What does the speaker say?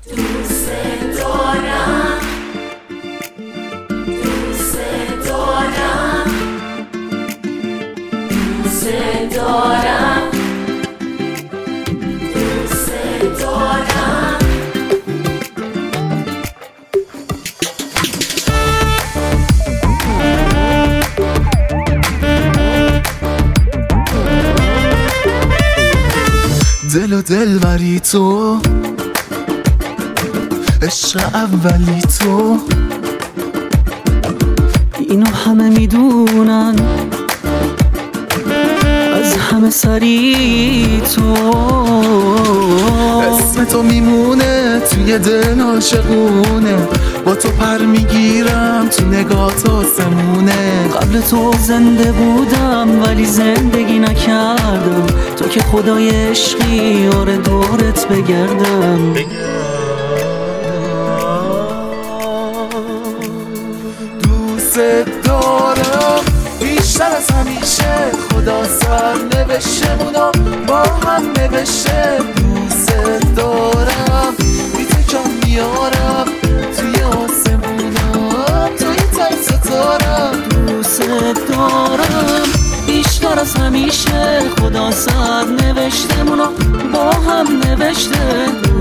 دوست دارم، دوست دارم، دوست دارم، دوست دارم. دل و دلبری تو، عشق اولی تو، اینو همه میدونن، از همه سری تو. اسم تو میمونه توی دل عاشقونه، با تو پر میگیرم تو نگات آسمونه. قبل تو زنده بودم ولی زندگی نکردم، تو که خدای عشقی آره دورت بگردم. دوست دارم بیشتر از همیشه، خدا سر نوشتمونو با هم نوشته. دوست دارم بی تو کم میارم توی آسمونم، توی تای ستارم. دوست دارم بیشتر از همیشه، خدا سر نوشتمونو با هم نوشته.